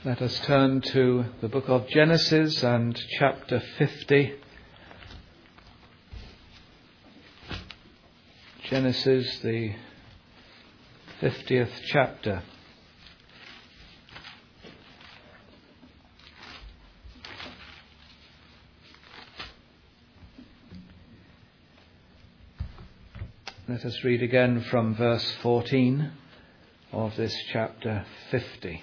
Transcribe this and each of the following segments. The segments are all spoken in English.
Let us turn to the book of Genesis and chapter 50. Genesis, the 50th chapter. Let us read again from verse 14 of this chapter 50.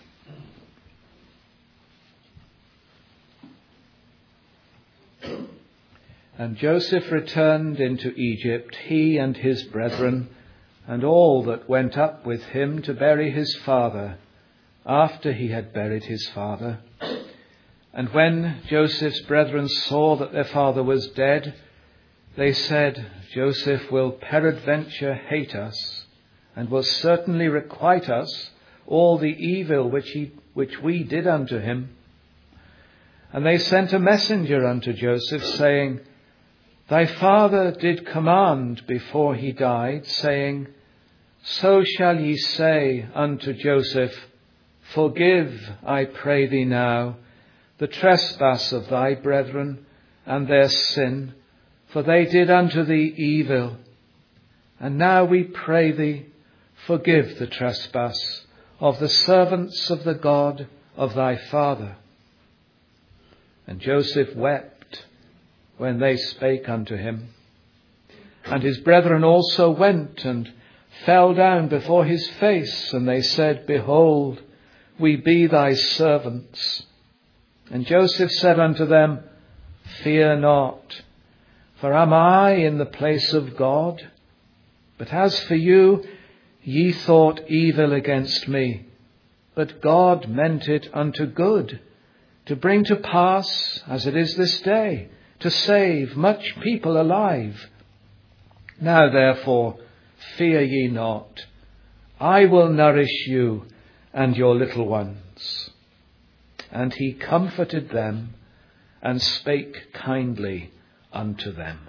And Joseph returned into Egypt, he and his brethren, and all that went up with him to bury his father, after he had buried his father. And when Joseph's brethren saw that their father was dead, they said, Joseph will peradventure hate us, and will certainly requite us all the evil which we did unto him. And they sent a messenger unto Joseph, saying, Thy father did command before he died, saying, So shall ye say unto Joseph, Forgive, I pray thee now, the trespass of thy brethren and their sin, for they did unto thee evil. And now we pray thee, forgive the trespass of the servants of the God of thy father. And Joseph wept when they spake unto him. And his brethren also went and fell down before his face, and they said, Behold, we be thy servants. And Joseph said unto them, Fear not, for am I in the place of God? But as for you, ye thought evil against me, but God meant it unto good, to bring to pass, as it is this day, to save much people alive. Now therefore, fear ye not. I will nourish you and your little ones. And he comforted them and spake kindly unto them.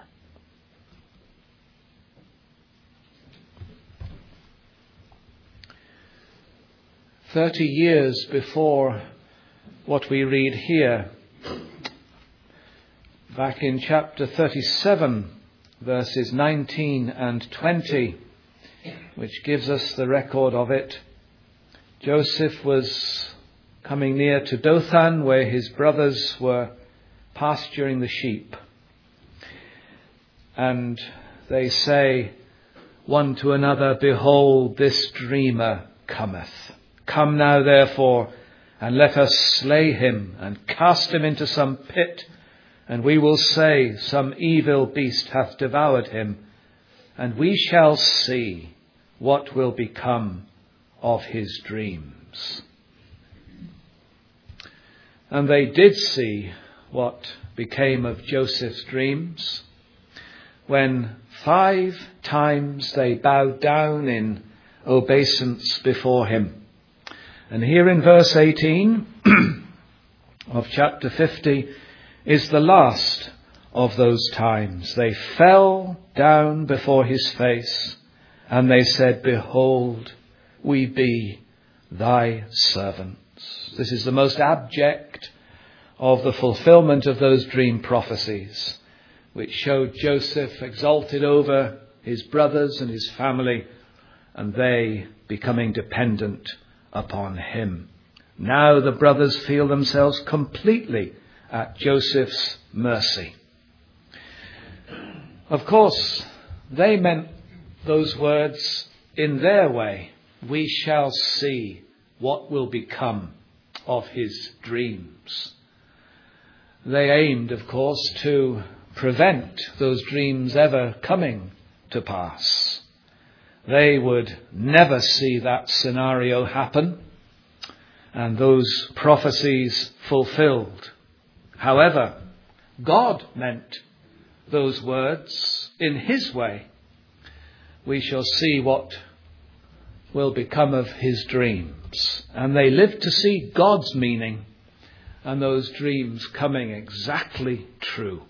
"30 years before what we read here, back in chapter 37, verses 19 and 20, which gives us the record of it, Joseph was coming near to Dothan, where his brothers were pasturing the sheep. And they say one to another, Behold, this dreamer cometh. Come now, therefore, and let us slay him and cast him into some pit, and we will say, Some evil beast hath devoured him, and we shall see what will become of his dreams. And they did see what became of Joseph's dreams, when 5 times they bowed down in obeisance before him. And here in verse 18 of chapter 50 is the last of those times. They fell down before his face, and they said, Behold, we be thy servants. This is the most abject of the fulfillment of those dream prophecies, which showed Joseph exalted over his brothers and his family, and they becoming dependent upon him. Now the brothers feel themselves completely at Joseph's mercy. Of course, they meant those words in their way. We shall see what will become of his dreams. They aimed, of course, to prevent those dreams ever coming to pass. They would never see that scenario happen and those prophecies fulfilled. However, God meant those words in his way. We shall see what will become of his dreams. And they lived to see God's meaning and those dreams coming exactly true.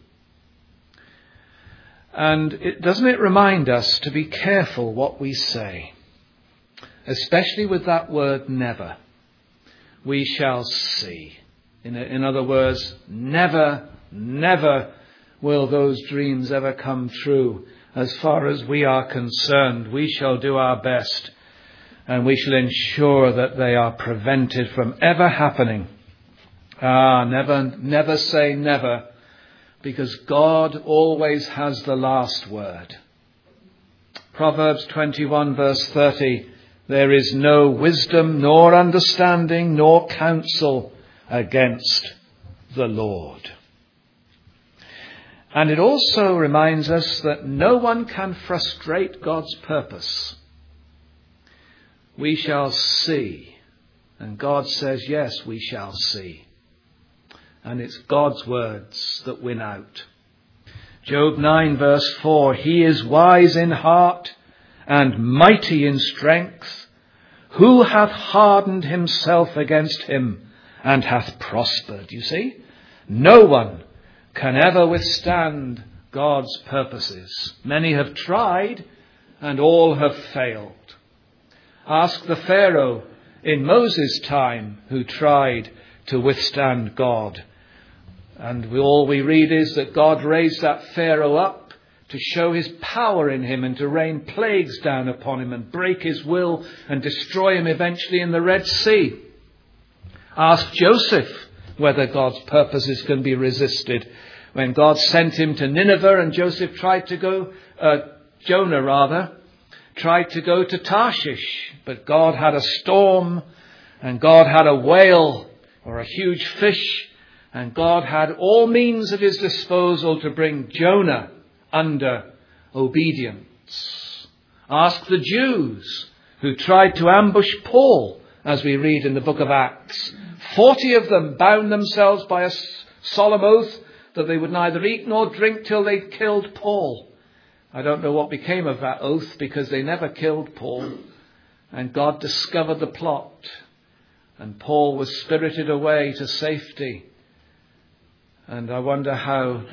And doesn't it remind us to be careful what we say, especially with that word never. we shall see. In other words, never, never will those dreams ever come true. As far as we are concerned, we shall do our best, and we shall ensure that they are prevented from ever happening. Never say never, because God always has the last word. Proverbs 21 verse 30, there is no wisdom, nor understanding, nor counsel against the Lord. And it also reminds us that no one can frustrate God's purpose. We shall see. And God says, yes, we shall see. And it's God's words that win out. Job 9 verse 4, he is wise in heart and mighty in strength. Who hath hardened himself against him and hath prospered? You see, no one can ever withstand God's purposes. Many have tried and all have failed. Ask the Pharaoh in Moses' time who tried to withstand God. And all we read is that God raised that Pharaoh up to show his power in him and to rain plagues down upon him and break his will and destroy him eventually in the Red Sea. Ask Joseph whether God's purposes can be resisted. When God sent him to Nineveh and Joseph tried to go, Jonah tried to go to Tarshish, but God had a storm and God had a whale or a huge fish, and God had all means at his disposal to bring Jonah under obedience. Ask the Jews who tried to ambush Paul, as we read in the book of Acts. 40 of them bound themselves by a solemn oath that they would neither eat nor drink till they killed Paul. I don't know what became of that oath, because they never killed Paul. And God discovered the plot, and Paul was spirited away to safety. And I wonder how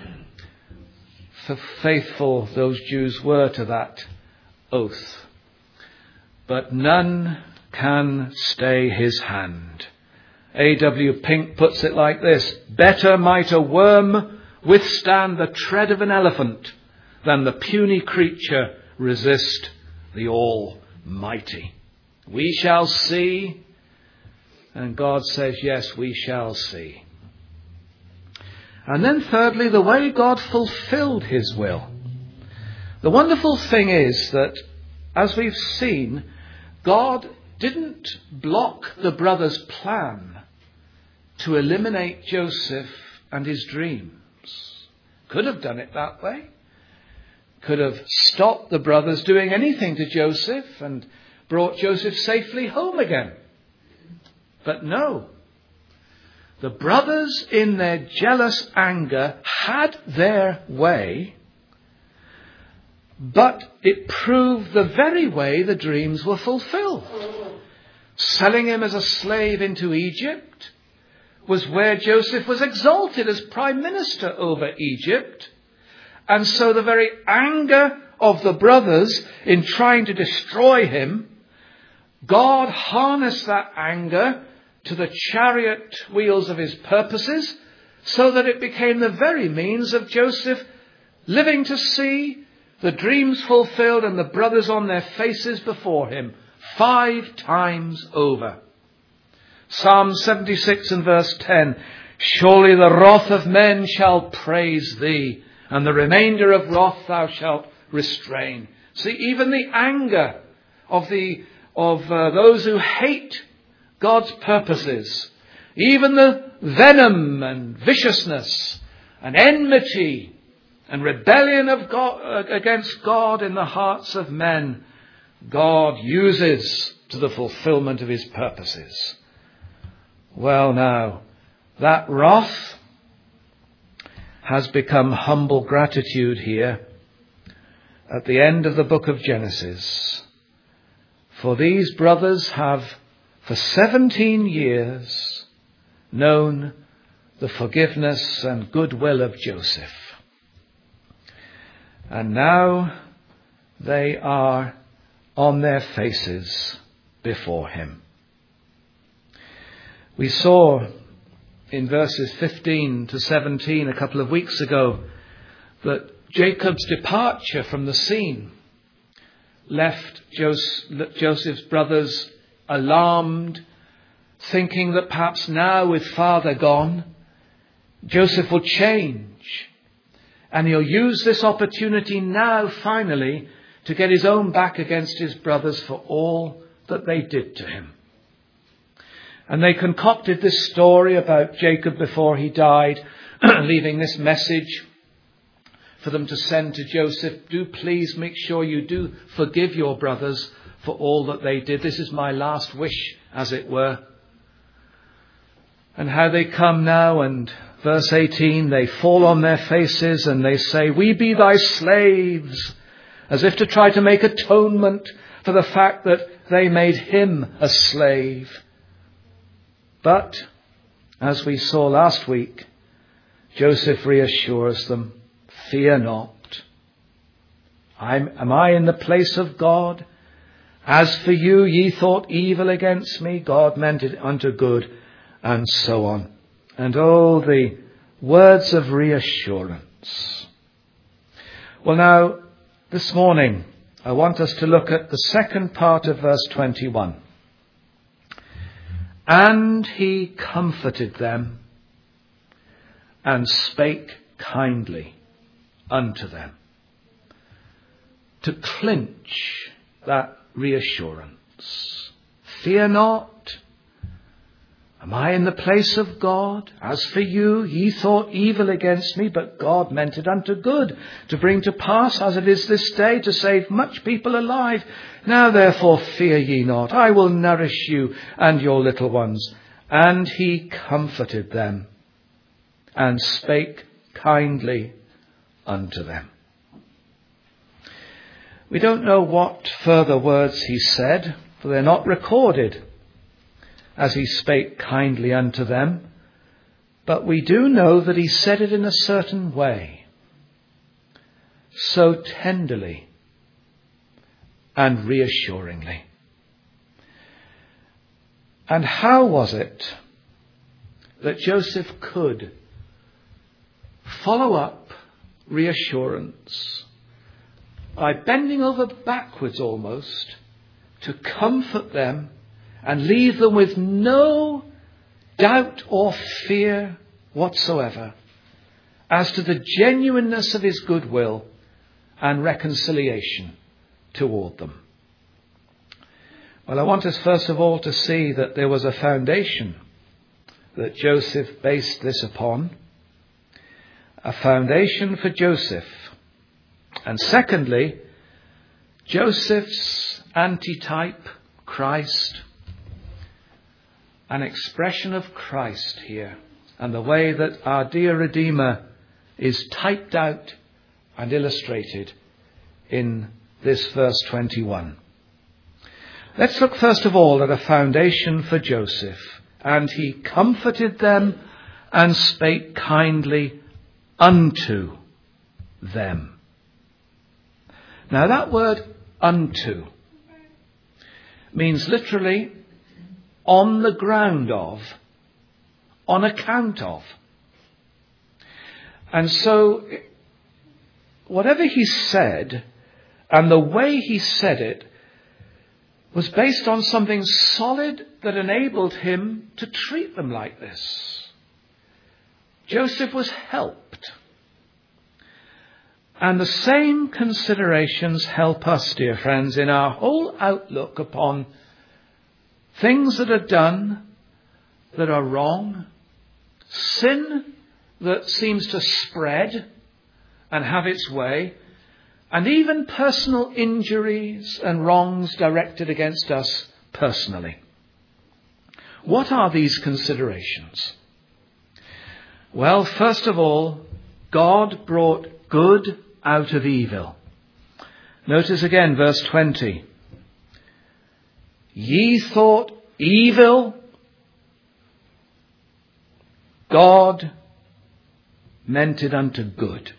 faithful those Jews were to that oath. But none can stay his hand. A.W. Pink puts it like this: better might a worm withstand the tread of an elephant than the puny creature resist the Almighty. We shall see, and God says, yes, we shall see. And then thirdly, the way God fulfilled his will. The wonderful thing is that, as we've seen, God didn't block the brothers' plan to eliminate Joseph and his dreams. Could have done it that way. Could have stopped the brothers doing anything to Joseph and brought Joseph safely home again. But no. The brothers, in their jealous anger, had their way, but it proved the very way the dreams were fulfilled. Selling him as a slave into Egypt was where Joseph was exalted as prime minister over Egypt. And so the very anger of the brothers in trying to destroy him, God harnessed that anger to the chariot wheels of his purposes, so that it became the very means of Joseph living to see the dreams fulfilled and the brothers on their faces before him 5 times over. Psalm 76 and verse 10, surely the wrath of men shall praise thee, and the remainder of wrath thou shalt restrain. See, even the anger of those who hate God's purposes, even the venom and viciousness and enmity and rebellion of God against God in the hearts of men, God uses to the fulfillment of his purposes. Well, now, that wrath has become humble gratitude here at the end of the book of Genesis. For these brothers have for 17 years known the forgiveness and goodwill of Joseph. And now they are on their faces before him. We saw in verses 15 to 17 a couple of weeks ago that Jacob's departure from the scene left Joseph's brothers alarmed, thinking that perhaps now with father gone, Joseph will change. And he'll use this opportunity now finally to get his own back against his brothers for all that they did to him. And they concocted this story about Jacob before he died, leaving this message for them to send to Joseph. Do please make sure you do forgive your brothers for all that they did. This is my last wish, as it were. And how they come now, and verse 18, they fall on their faces and they say, we be thy slaves, as if to try to make atonement for the fact that they made him a slave. But, as we saw last week, Joseph reassures them, fear not. Am I in the place of God? As for you, ye thought evil against me, God meant it unto good, and so on. And oh, the words of reassurance. Well, now, this morning, I want us to look at the second part of verse 21. And he comforted them and spake kindly unto them. To clinch that reassurance. Fear not. Am I in the place of God? As for you, ye thought evil against me, but God meant it unto good, to bring to pass as it is this day, to save much people alive. Now therefore fear ye not. I will nourish you and your little ones. And he comforted them and spake kindly unto them. We don't know what further words he said, for they're not recorded as he spake kindly unto them. But we do know that he said it in a certain way, so tenderly and reassuringly. And how was it that Joseph could follow up reassurance by bending over backwards almost to comfort them and leave them with no doubt or fear whatsoever as to the genuineness of his goodwill and reconciliation toward them? Well, I want us first of all to see that there was a foundation that Joseph based this upon. A foundation for Joseph. And secondly, Joseph's antitype, Christ. An expression of Christ here, and the way that our dear Redeemer is typed out and illustrated in this verse 21. Let's look first of all at a foundation for Joseph. And he comforted them and spake kindly unto them. Now that word unto means literally on the ground of, on account of. And so whatever he said and the way he said it was based on something solid that enabled him to treat them like this. Joseph was helped. And the same considerations help us, dear friends, in our whole outlook upon things that are done that are wrong, sin that seems to spread and have its way, and even personal injuries and wrongs directed against us personally. What are these considerations? Well, first of all, God brought good out of evil. Notice again verse 20. Ye thought evil, God meant it unto good.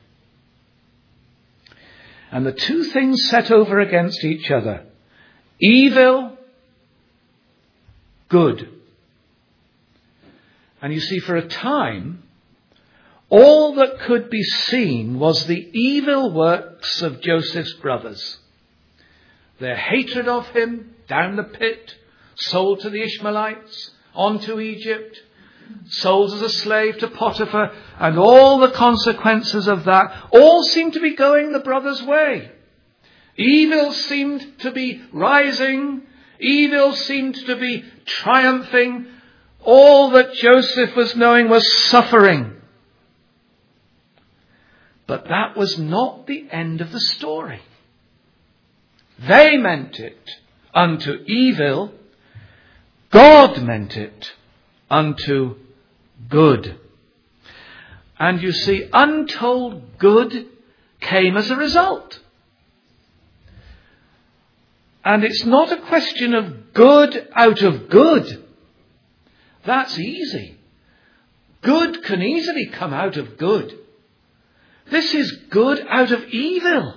And the two things set over against each other, evil, good. And you see, for a time, all that could be seen was the evil works of Joseph's brothers. Their hatred of him, down the pit, sold to the Ishmaelites, on to Egypt, sold as a slave to Potiphar, and all the consequences of that all seemed to be going the brothers' way. Evil seemed to be rising. Evil seemed to be triumphing. All that Joseph was knowing was suffering. But that was not the end of the story. They meant it unto evil. God meant it unto good. And you see, untold good came as a result. And it's not a question of good out of good. That's easy. Good can easily come out of good. This is good out of evil.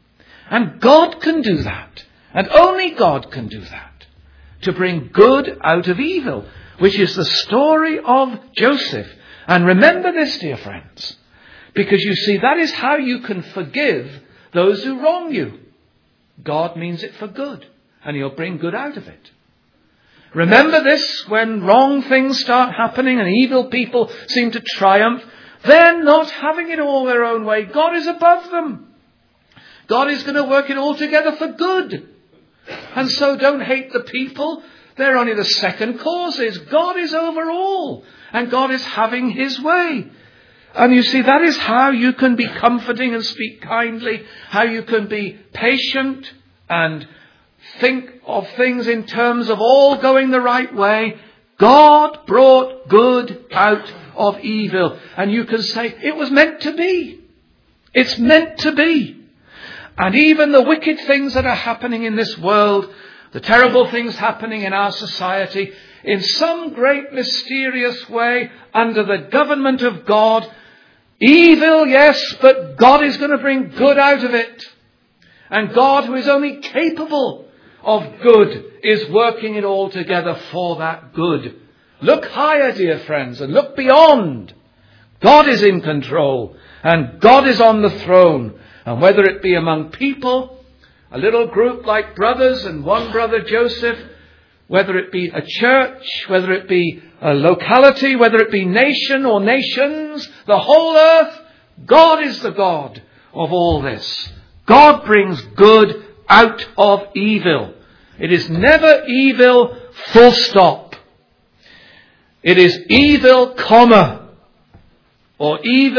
And God can do that. And only God can do that. To bring good out of evil, which is the story of Joseph. And remember this, dear friends, because you see, that is how you can forgive those who wrong you. God means it for good, and he'll bring good out of it. Remember this, when wrong things start happening and evil people seem to triumph, they're not having it all their own way. God is above them. God is going to work it all together for good. And so don't hate the people. They're only the second causes. God is over all. And God is having his way. And you see, that is how you can be comforting and speak kindly. How you can be patient and think of things in terms of all going the right way. God brought good out of evil. And you can say, it was meant to be. It's meant to be. And even the wicked things that are happening in this world, the terrible things happening in our society, in some great mysterious way, under the government of God, evil, yes, but God is going to bring good out of it. And God, who is only capable of good, is working it all together for that good. Look higher, dear friends, and look beyond. God is in control, and God is on the throne. And whether it be among people, a little group like brothers and one brother Joseph, whether it be a church, whether it be a locality, whether it be nation or nations, the whole earth, God is the God of all this. God brings good out of evil. It is never evil, full stop. It is evil, comma, or evil, ...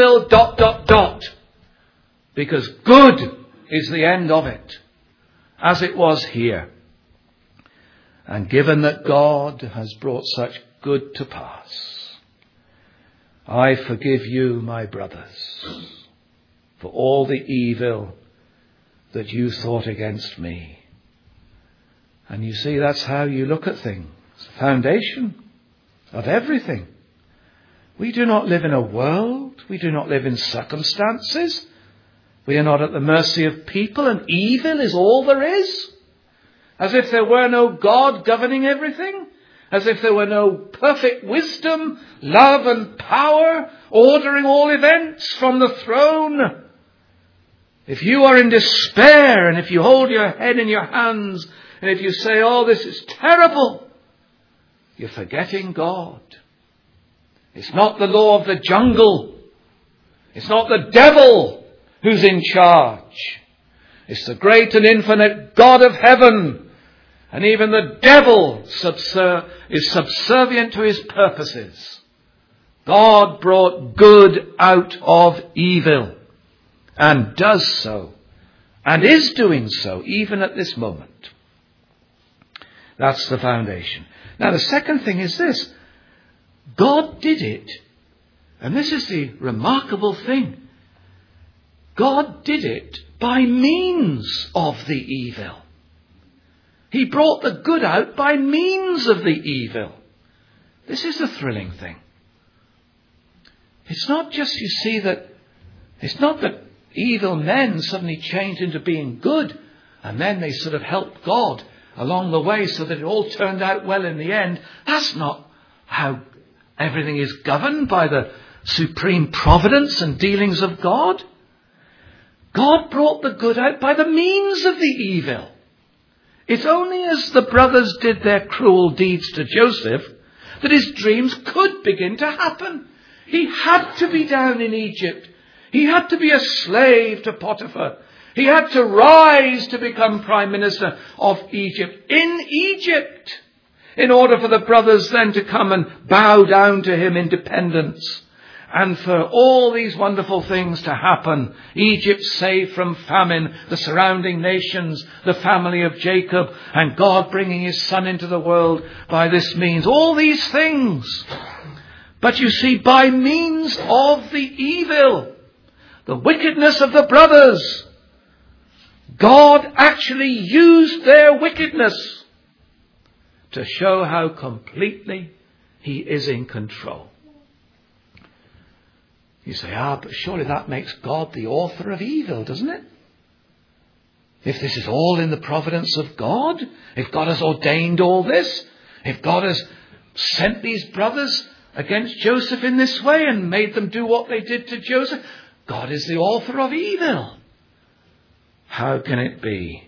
Because good is the end of it, as it was here. And given that God has brought such good to pass, I forgive you, my brothers, for all the evil that you thought against me. And you see, that's how you look at things. The foundation of everything. We do not live in a world. We do not live in circumstances. We are not at the mercy of people, and evil is all there is. As if there were no God governing everything. As if there were no perfect wisdom, love and power ordering all events from the throne. If you are in despair, and if you hold your head in your hands, and if you say, oh, this is terrible, you're forgetting God. It's not the law of the jungle. It's not the devil who's in charge. It's the great and infinite God of heaven. And even the devil is subservient to his purposes. God brought good out of evil. And does so. And is doing so even at this moment. That's the foundation. Now the second thing is this. God did it. And this is the remarkable thing. God did it by means of the evil. He brought the good out by means of the evil. This is the thrilling thing. It's not just, you see, that it's not that evil men suddenly change into being good and then they sort of helped God along the way so that it all turned out well in the end. That's not how Everything is governed by the supreme providence and dealings of God. God brought the good out by the means of the evil. It's only as the brothers did their cruel deeds to Joseph that his dreams could begin to happen. He had to be down in Egypt. He had to be a slave to Potiphar. He had to rise to become prime minister of Egypt in Egypt in order for the brothers then to come and bow down to him in dependence. And for all these wonderful things to happen, Egypt saved from famine, the surrounding nations, the family of Jacob, and God bringing his son into the world by this means. All these things. But you see, by means of the evil, the wickedness of the brothers, God actually used their wickedness to show how completely he is in control. You say, but surely that makes God the author of evil, doesn't it? If this is all in the providence of God, if God has ordained all this, if God has sent these brothers against Joseph in this way and made them do what they did to Joseph, God is the author of evil. How can it be?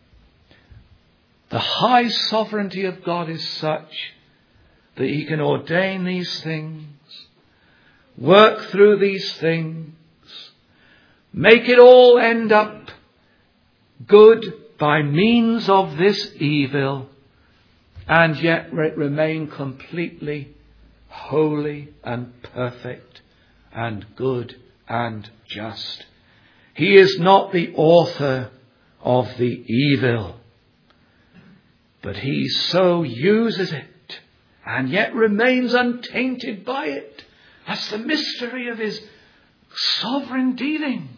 The high sovereignty of God is such that he can ordain these things, work through these things, make it all end up good by means of this evil, and yet remain completely holy and perfect and good and just. He is not the author of the evil, but he so uses it and yet remains untainted by it. That's the mystery of his sovereign dealings.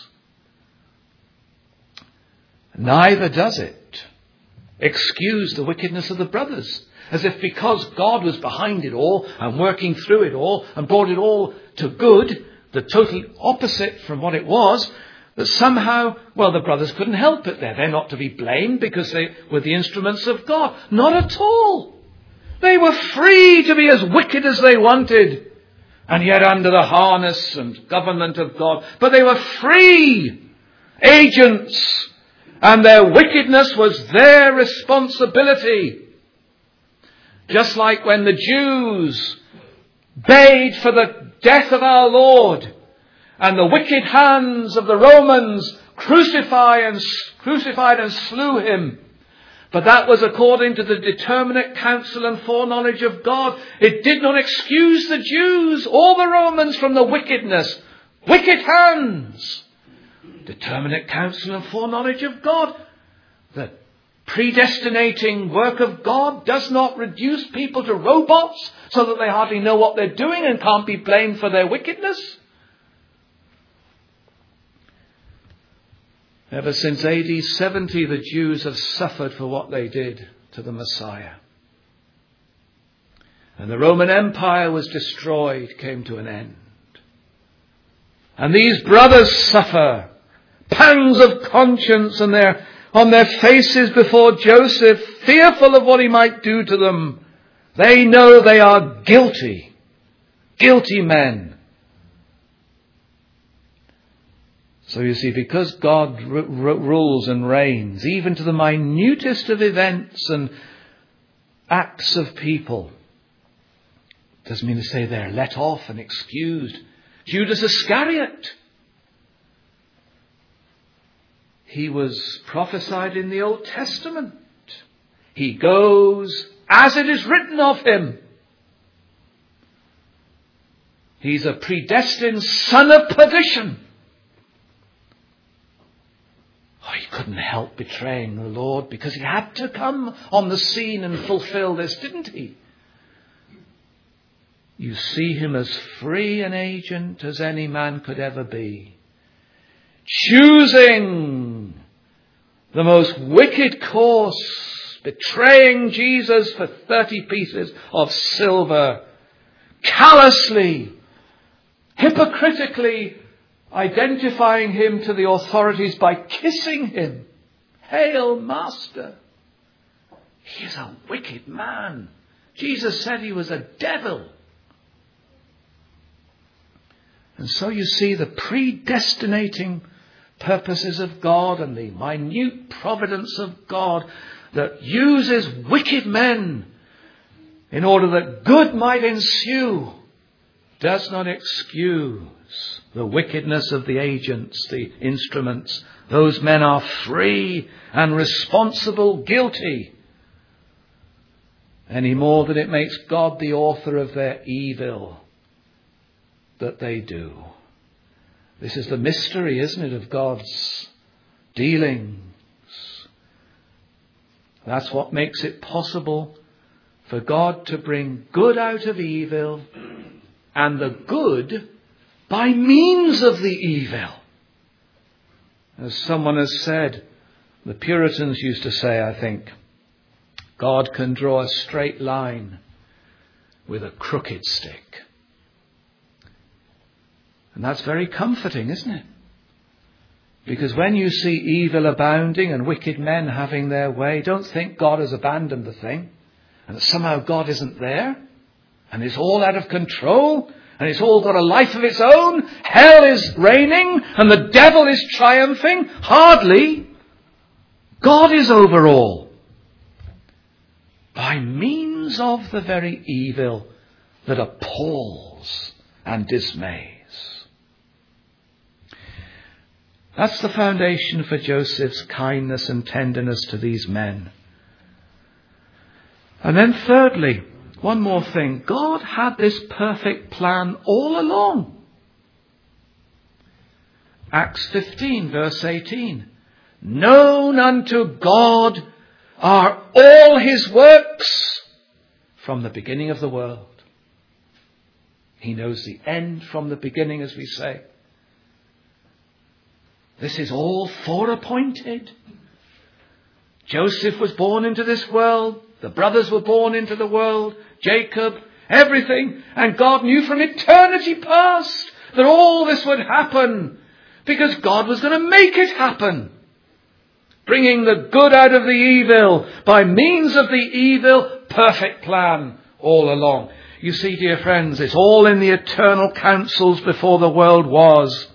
Neither does it excuse the wickedness of the brothers, as if because God was behind it all and working through it all and brought it all to good, the total opposite from what it was, that somehow, the brothers couldn't help it there. They're not to be blamed because they were the instruments of God. Not at all. They were free to be as wicked as they wanted, and yet under the harness and government of God. But they were free agents, and their wickedness was their responsibility. Just like when the Jews bayed for the death of our Lord, and the wicked hands of the Romans crucified and slew him. But that was according to the determinate counsel and foreknowledge of God. It did not excuse the Jews or the Romans from the wickedness. Wicked hands. Determinate counsel and foreknowledge of God. The predestinating work of God does not reduce people to robots so that they hardly know what they're doing and can't be blamed for their wickedness. Ever since AD 70, the Jews have suffered for what they did to the Messiah. And the Roman Empire was destroyed, came to an end. And these brothers suffer pangs of conscience, and they're on their faces before Joseph, fearful of what he might do to them. They know they are guilty men. So you see, because God rules and reigns, even to the minutest of events and acts of people, doesn't mean to say they're let off and excused. Judas Iscariot, he was prophesied in the Old Testament. He goes as it is written of him. He's a predestined son of perdition. He couldn't help betraying the Lord because he had to come on the scene and fulfill this, didn't he? You see him as free an agent as any man could ever be, choosing the most wicked course, betraying Jesus for 30 pieces of silver, callously, hypocritically identifying him to the authorities by kissing him. Hail, Master. He is a wicked man. Jesus said he was a devil. And so you see the predestinating purposes of God and the minute providence of God that uses wicked men in order that good might ensue, does not excuse the wickedness of the agents, the instruments. Those men are free and responsible, guilty, any more than it makes God the author of their evil that they do. This is the mystery, isn't it, of God's dealings. That's what makes it possible for God to bring good out of evil and the good by means of the evil. As someone has said, the Puritans used to say, I think, God can draw a straight line with a crooked stick. And that's very comforting, isn't it? Because when you see evil abounding and wicked men having their way, don't think God has abandoned the thing and that somehow God isn't there and it's all out of control and it's all got a life of its own. Hell is reigning and the devil is triumphing. Hardly. God is over all. By means of the very evil that appalls and dismays. That's the foundation for Joseph's kindness and tenderness to these men. And then thirdly, one more thing. God had this perfect plan all along. Acts 15 verse 18. Known unto God are all his works from the beginning of the world. He knows the end from the beginning, as we say. This is all foreappointed. Joseph was born into this world. The brothers were born into the world. Jacob, everything. And God knew from eternity past that all this would happen because God was going to make it happen. Bringing the good out of the evil by means of the evil, perfect plan all along. You see, dear friends, it's all in the eternal counsels before the world was.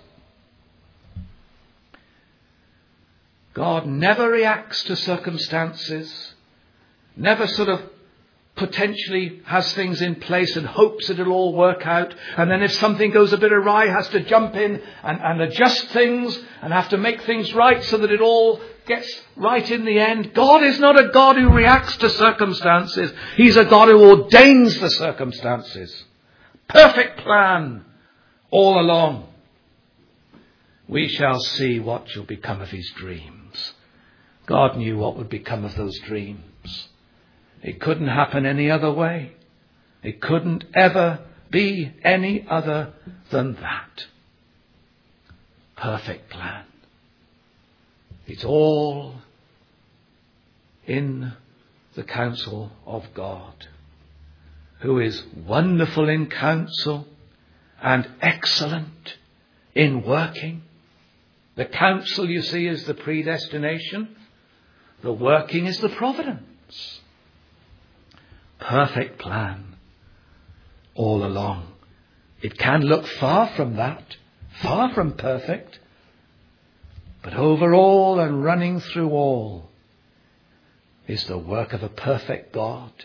God never reacts to circumstances, never sort of potentially has things in place and hopes that it'll all work out. And then if something goes a bit awry, has to jump in and adjust things and have to make things right so that it all gets right in the end. God is not a God who reacts to circumstances. He's a God who ordains the circumstances. Perfect plan all along. We shall see what shall become of his dreams. God knew what would become of those dreams. It couldn't happen any other way. It couldn't ever be any other than that. Perfect plan. It's all in the counsel of God, who is wonderful in counsel and excellent in working. The counsel, you see, is the predestination. The working is the providence. Perfect plan all along. It can look far from that, far from perfect. But over all and running through all is the work of a perfect God.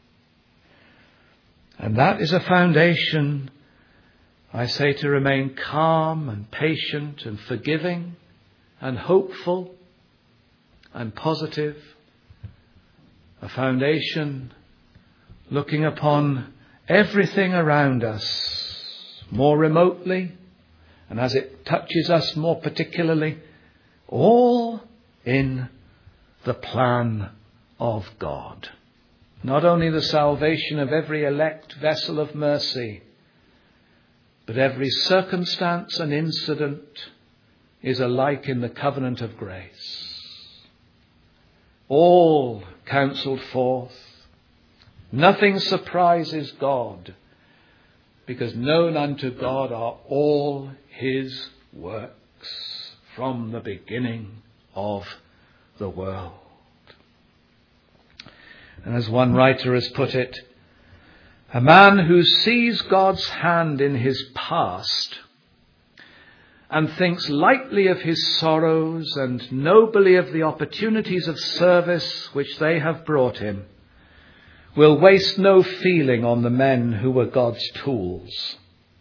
And that is a foundation, I say, to remain calm and patient and forgiving and hopeful and positive. A foundation looking upon everything around us more remotely and as it touches us more particularly, all in the plan of God. Not only the salvation of every elect vessel of mercy, but every circumstance and incident is alike in the covenant of grace. All counselled forth. Nothing surprises God, because known unto God are all his works from the beginning of the world. And as one writer has put it, a man who sees God's hand in his past and thinks lightly of his sorrows and nobly of the opportunities of service which they have brought him, will waste no feeling on the men who were God's tools.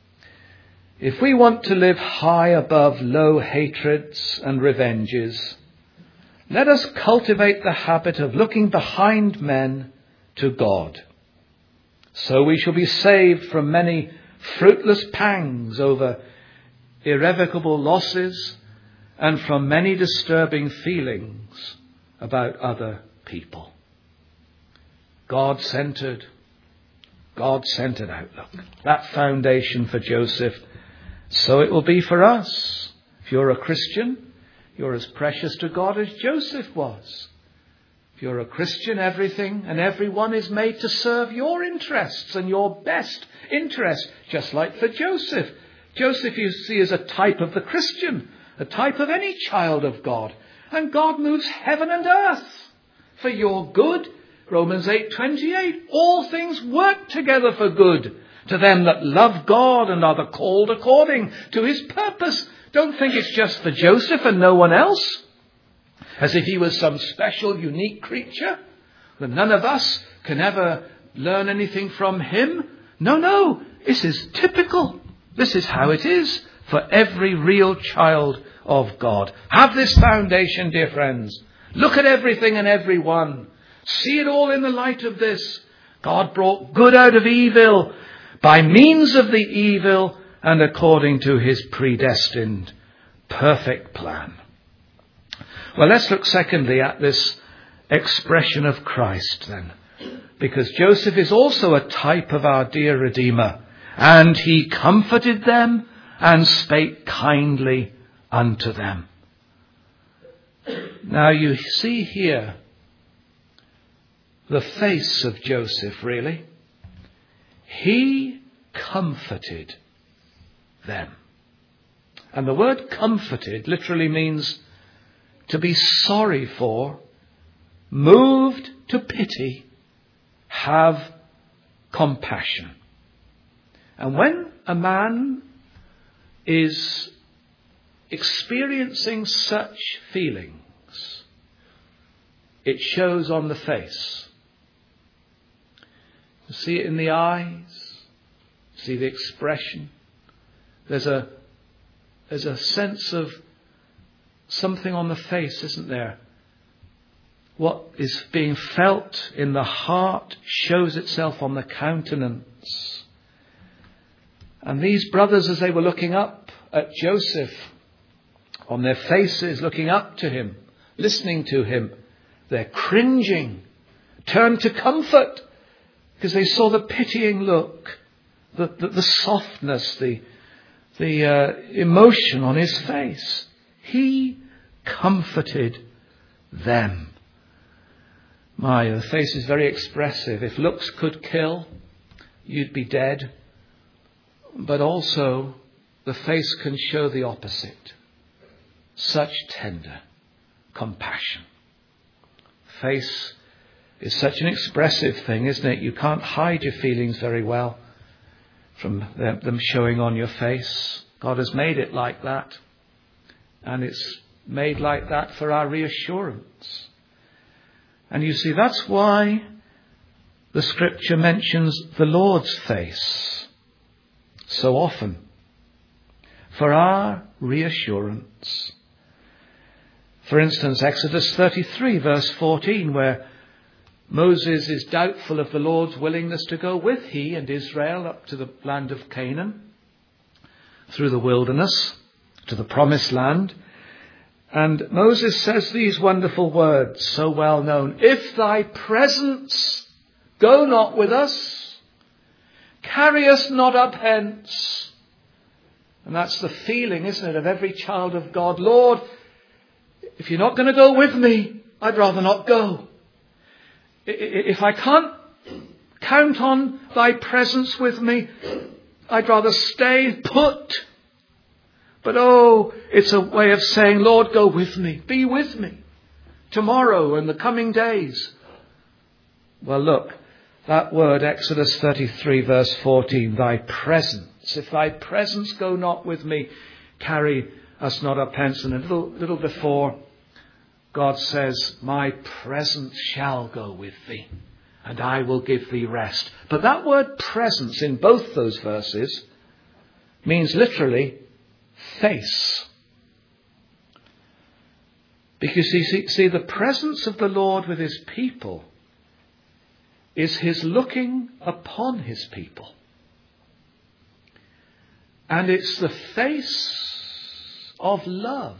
If we want to live high above low hatreds and revenges, let us cultivate the habit of looking behind men to God. So we shall be saved from many fruitless pangs over irrevocable losses and from many disturbing feelings about other people. God-centered outlook. That foundation for Joseph. So it will be for us. If you're a Christian, you're as precious to God as Joseph was. If you're a Christian, everything and everyone is made to serve your interests and your best interest, just like for Joseph. Joseph, you see, is a type of the Christian, a type of any child of God. And God moves heaven and earth for your good. Romans 8:28, all things work together for good to them that love God and are the called according to his purpose. Don't think it's just for Joseph and no one else, as if he was some special, unique creature, that none of us can ever learn anything from him. No, this is typical. This is how it is for every real child of God. Have this foundation, dear friends. Look at everything and everyone. See it all in the light of this. God brought good out of evil by means of the evil and according to his predestined, perfect plan. Well, let's look secondly at this expression of Christ then. Because Joseph is also a type of our dear Redeemer. And he comforted them and spake kindly unto them. Now you see here the face of Joseph, really. He comforted them. And the word comforted literally means to be sorry for, moved to pity, have compassion. And when a man is experiencing such feelings, it shows on the face. You see it in the eyes, see the expression. There's a sense of something on the face, isn't there? What is being felt in the heart shows itself on the countenance. And these brothers, as they were looking up at Joseph, on their faces, looking up to him, listening to him, they're cringing, turned to comfort, because they saw the pitying look, the softness, the emotion on his face. He comforted them. The face is very expressive. If looks could kill, you'd be dead. But also, the face can show the opposite. Such tender compassion. Face is such an expressive thing, isn't it? You can't hide your feelings very well from them showing on your face. God has made it like that. And it's made like that for our reassurance. And you see, that's why the scripture mentions the Lord's face so often, for our reassurance. For instance, Exodus 33 verse 14, where Moses is doubtful of the Lord's willingness to go with he and Israel up to the land of Canaan, through the wilderness, to the promised land. And Moses says these wonderful words, so well known. If thy presence go not with us, carry us not up hence. And that's the feeling, isn't it, of every child of God. Lord, if you're not going to go with me, I'd rather not go. If I can't count on thy presence with me, I'd rather stay put. But it's a way of saying, Lord, go with me. Be with me tomorrow and the coming days. Well, look, that word, Exodus 33 verse 14, thy presence. If thy presence go not with me, carry Us not our pence. And a little before, God says, my presence shall go with thee, and I will give thee rest. But that word presence in both those verses means literally face. Because you see, the presence of the Lord with his people is his looking upon his people. And it's the face of love.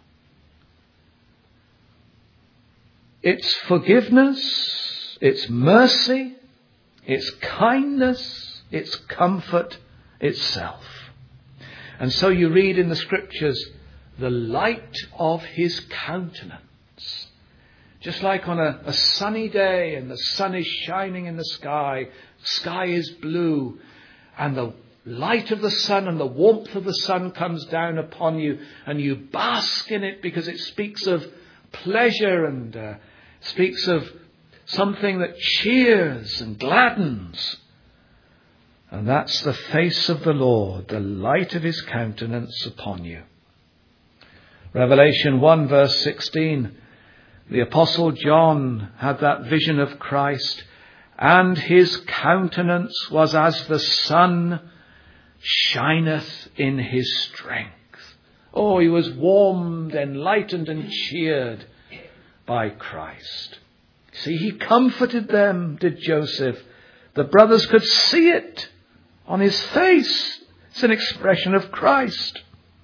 It's forgiveness, it's mercy, it's kindness, it's comfort itself. And so you read in the scriptures, the light of his countenance. Just like on a sunny day and the sun is shining in the sky is blue, and the light of the sun and the warmth of the sun comes down upon you, and you bask in it because it speaks of pleasure and speaks of something that cheers and gladdens. And that's the face of the Lord, the light of his countenance upon you. Revelation 1 verse 16, the Apostle John had that vision of Christ, and his countenance was as the sun shineth in his strength. Oh, he was warmed, enlightened and cheered by Christ. See, he comforted them, did Joseph. The brothers could see it on his face. It's an expression of Christ.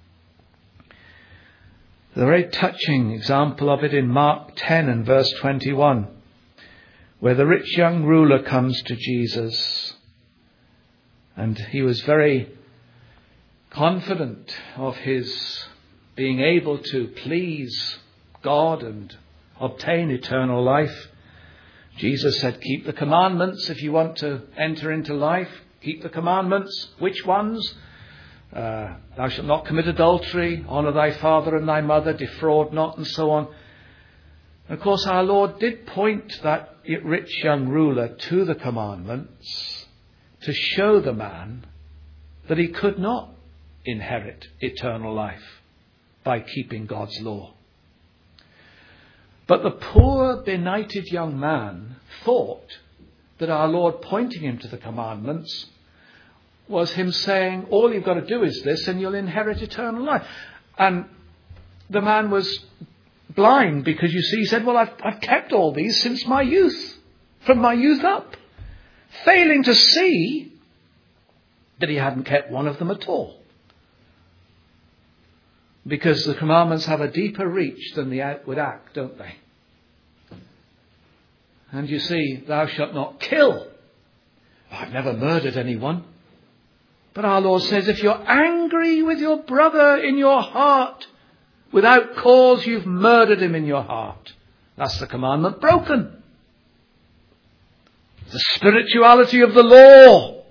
The very touching example of it in Mark 10 and verse 21, where the rich young ruler comes to Jesus, and he was very confident of his being able to please God and obtain eternal life. Jesus said, keep the commandments if you want to enter into life. Keep the commandments. Which ones? Thou shalt not commit adultery, honour thy father and thy mother, defraud not, and so on. And of course, our Lord did point that rich young ruler to the commandments to show the man that he could not inherit eternal life by keeping God's law. But the poor, benighted young man thought that our Lord pointing him to the commandments was him saying, all you've got to do is this and you'll inherit eternal life. And the man was blind because, you see, he said, well, I've kept all these since my youth, from my youth up, failing to see that he hadn't kept one of them at all. Because the commandments have a deeper reach than the outward act, don't they? And you see, thou shalt not kill. I've never murdered anyone. But our Lord says, if you're angry with your brother in your heart, without cause you've murdered him in your heart. That's the commandment broken. The spirituality of the law.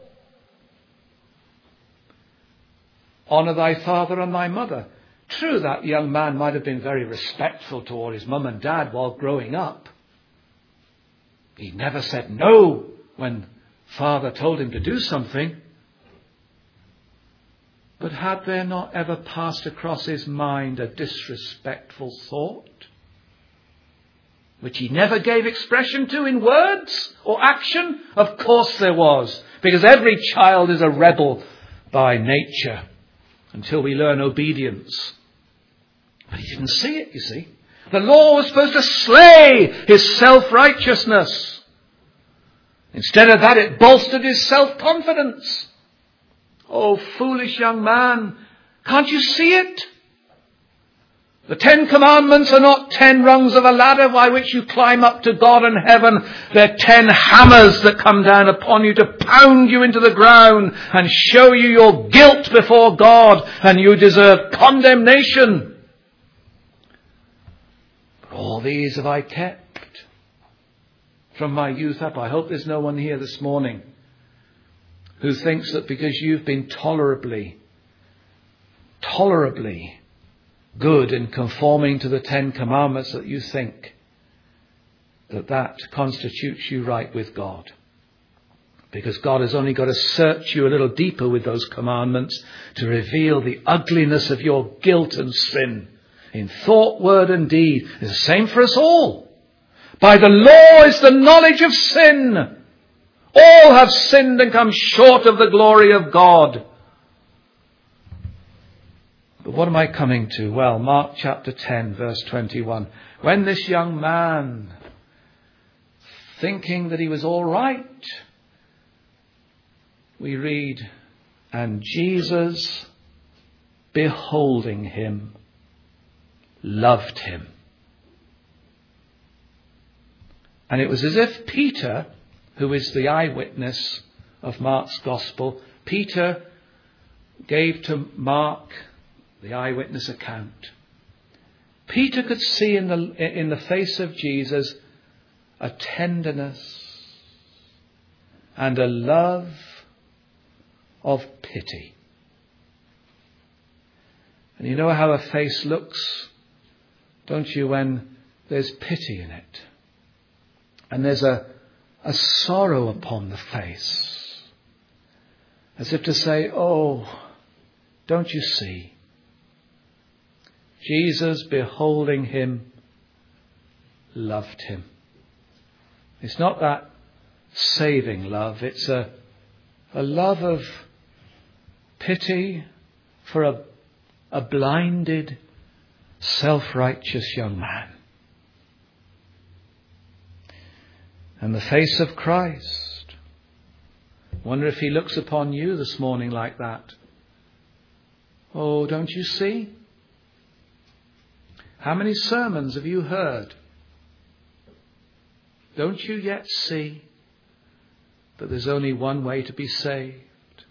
Honour thy father and thy mother. True, that young man might have been very respectful toward his mum and dad while growing up. He never said no when father told him to do something. But had there not ever passed across his mind a disrespectful thought, which he never gave expression to in words or action? Of course there was, because every child is a rebel by nature until we learn obedience. But he didn't see it, you see. The law was supposed to slay his self-righteousness. Instead of that, it bolstered his self-confidence. Oh, foolish young man, can't you see it? The 10 Commandments are not 10 rungs of a ladder by which you climb up to God and heaven. They're 10 hammers that come down upon you to pound you into the ground and show you your guilt before God, and you deserve condemnation. But all these have I kept from my youth up. I hope there's no one here this morning who thinks that because you've been tolerably good in conforming to the 10 Commandments that you think that constitutes you right with God. Because God has only got to search you a little deeper with those commandments to reveal the ugliness of your guilt and sin in thought, word and deed. It's the same for us all. By the law is the knowledge of sin. All have sinned and come short of the glory of God. But what am I coming to? Well, Mark chapter 10, verse 21. When this young man, thinking that he was all right, we read, and Jesus, beholding him, loved him. And it was as if Peter, who is the eyewitness of Mark's gospel, Peter gave to Mark the eyewitness account. Peter could see in the face of Jesus a tenderness and a love of pity. And you know how a face looks, don't you, when there's pity in it? And there's a sorrow upon the face. As if to say, oh, don't you see? Jesus, beholding him, loved him. It's not that saving love. It's a love of pity for a blinded, self-righteous young man. And the face of Christ. Wonder if he looks upon you this morning like that. Oh, don't you see? How many sermons have you heard? Don't you yet see that there's only one way to be saved?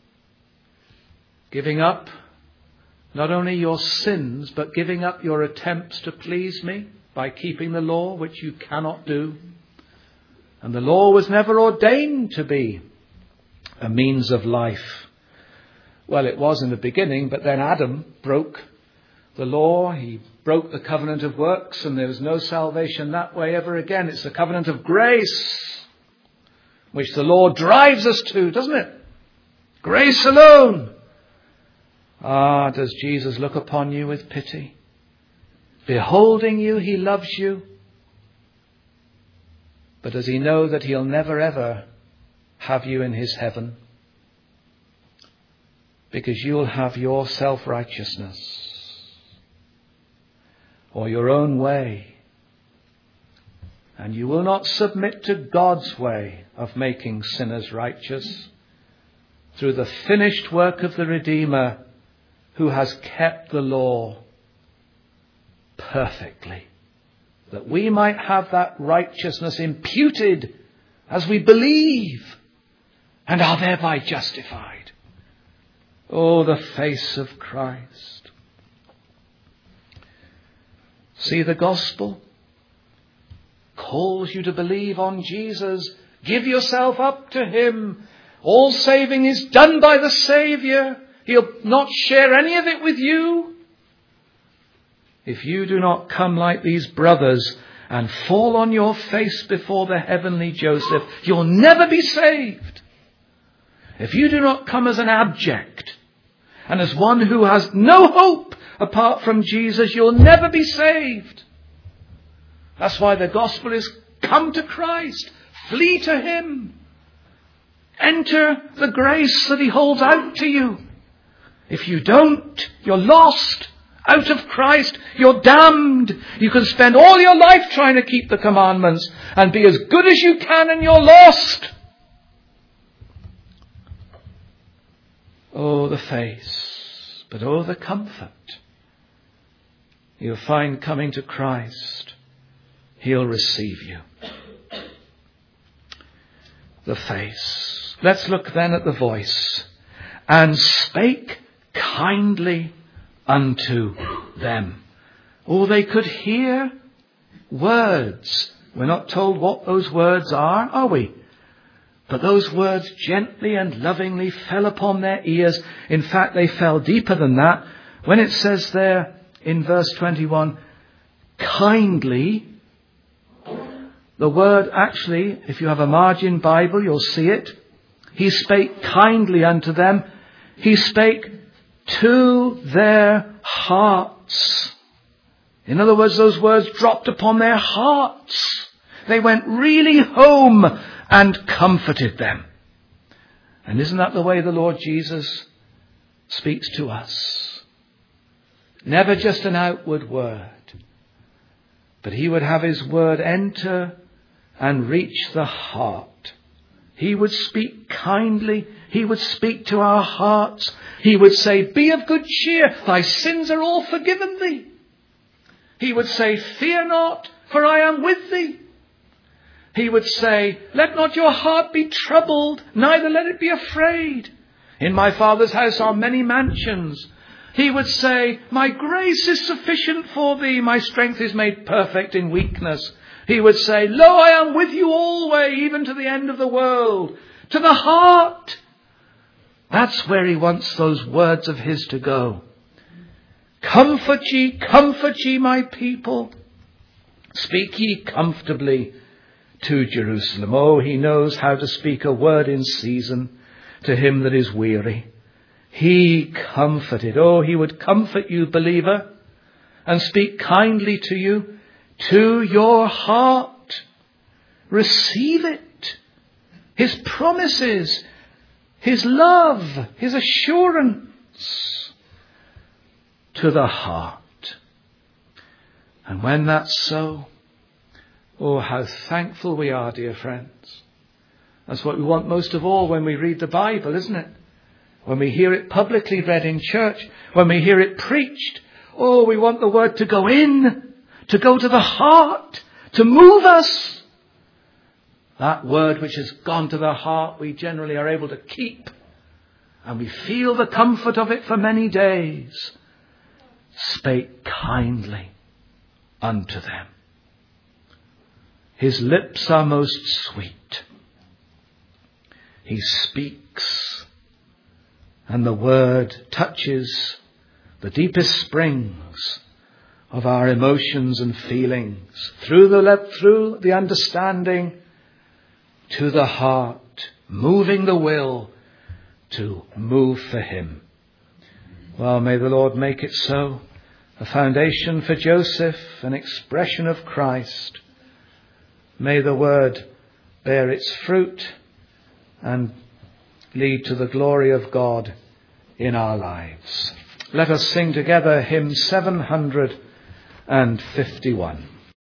Giving up not only your sins, but giving up your attempts to please me by keeping the law, which you cannot do. And the law was never ordained to be a means of life. Well, it was in the beginning, but then Adam broke the law. He broke the covenant of works, and there was no salvation that way ever again. It's the covenant of grace, which the law drives us to, doesn't it? Grace alone. Ah, does Jesus look upon you with pity? Beholding you, he loves you. But does he know that he'll never ever have you in his heaven? Because you'll have your self-righteousness or your own way. And you will not submit to God's way of making sinners righteous through the finished work of the Redeemer who has kept the law perfectly, that we might have that righteousness imputed as we believe and are thereby justified. Oh, the face of Christ. See, the gospel calls you to believe on Jesus. Give yourself up to him. All saving is done by the Saviour. He'll not share any of it with you. If you do not come like these brothers and fall on your face before the heavenly Joseph, you'll never be saved. If you do not come as an abject and as one who has no hope apart from Jesus, you'll never be saved. That's why the gospel is come to Christ. Flee to him. Enter the grace that he holds out to you. If you don't, you're lost. Out of Christ, you're damned. You can spend all your life trying to keep the commandments and be as good as you can, and you're lost. Oh, the face, but oh, the comfort you'll find coming to Christ. He'll receive you. The face. Let's look then at the voice. And spake kindly unto them. Oh, they could hear words. We're not told what those words are we? But those words gently and lovingly fell upon their ears. In fact, they fell deeper than that. When it says there in verse 21, kindly, the word actually, if you have a margin Bible, you'll see it. He spake kindly unto them. He spake to their hearts. In other words, those words dropped upon their hearts. They went really home and comforted them. And isn't that the way the Lord Jesus speaks to us? Never just an outward word, but he would have his word enter and reach the heart. He would speak kindly. He would speak to our hearts. He would say, be of good cheer. Thy sins are all forgiven thee. He would say, fear not, for I am with thee. He would say, let not your heart be troubled, neither let it be afraid. In my Father's house are many mansions. He would say, my grace is sufficient for thee. My strength is made perfect in weakness. He would say, lo, I am with you always, even to the end of the world. To the heart. That's where he wants those words of his to go. Comfort ye, my people. Speak ye comfortably to Jerusalem. Oh, he knows how to speak a word in season to him that is weary. He comforted. Oh, he would comfort you, believer, and speak kindly to you, to your heart. Receive it. His promises, his love, his assurance to the heart. And when that's so, oh, how thankful we are, dear friends. That's what we want most of all when we read the Bible, isn't it? When we hear it publicly read in church, when we hear it preached, oh, we want the word to go in, to go to the heart, to move us. That word which has gone to the heart, we generally are able to keep. And we feel the comfort of it for many days. Spake kindly unto them. His lips are most sweet. He speaks, and the word touches the deepest springs of our emotions and feelings, through the understanding to the heart, moving the will to move for him. Well, may the Lord make it so. A foundation for Joseph, an expression of Christ. May the word bear its fruit and lead to the glory of God in our lives. Let us sing together hymn 751.